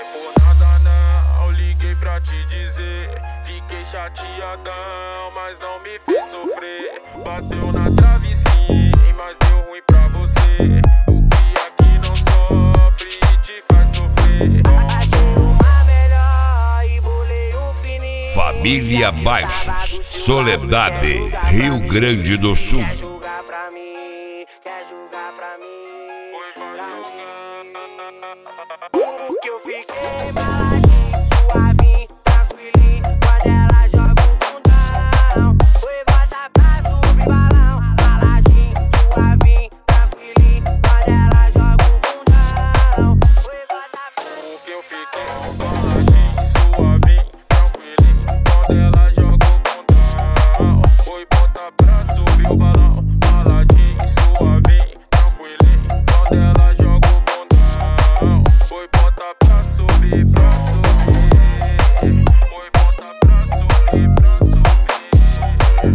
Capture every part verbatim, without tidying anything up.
por nada não, liguei pra te dizer. Fiquei chateadão, mas não me fez sofrer. Bateu na trave sim, mas deu ruim pra você. O que aqui não sofre te faz sofrer. Achei uma melhor e bolei um fininho. Família Baixos, Soledade, Rio Grande do Sul. Quer julgar pra mim, quer julgar pra mim, pra mim. O que eu fiquei baladinho, suavinho, tranquilinho. Quando ela joga o bundão, foi bota pra subir balão. Baladinho, suavinho, tranquilinho. Quando ela joga o bundão, foi bota pra O que eu fiquei baladinho, suavinho, tranquilinho. Quando ela joga o bundão, foi bota pra subir o balão. Baladinho, suavinho, tranquilinho. Quando ela joga o bundão, foi bota pra subir, pra subir. Foi bota pra subir, pra subir.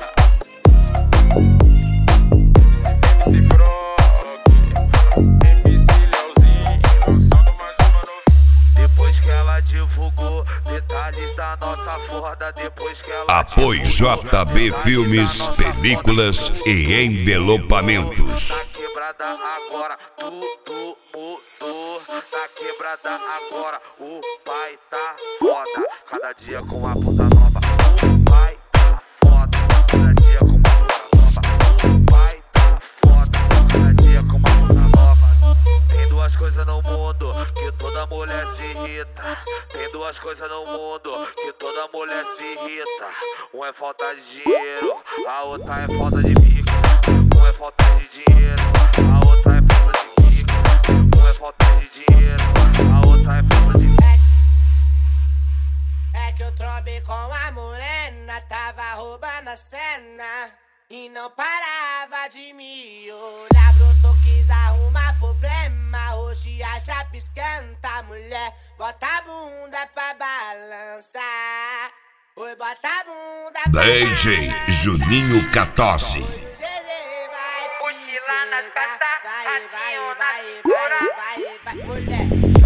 M C Frog, M C Leozinho, lançando mais uma novidade. Depois que ela divulgou detalhes da nossa forda, depois que ela Apoio J B Filmes, películas e envelopamentos. Na quebrada agora, tudo mudou. Na quebrada agora, o pai tá foda. Cada dia com uma puta nova, o pai tá foda. Cada dia com uma puta nova, o pai tá foda. Cada dia com uma puta nova. Tem duas coisas no mundo que toda mulher se irrita. Tem duas coisas no mundo que toda mulher se irrita. Um é falta de dinheiro, a outra é falta de bico. Um é falta de dinheiro, a outra é falta de bico. Um é falta de dinheiro, a outra é falta de bico. É que eu trombei com a morena, tava roubando a cena e não parava de me olhar. Brotou, quis arrumar problema, hoje a chapa esquenta. Mulher, bota a bunda pra balançar. Oi, bota a bunda pra D J balançar. Juninho Catossi. Mochila nas costas, vai, assim vai, ou na vai, cintura. vai, vai, vai, mulher.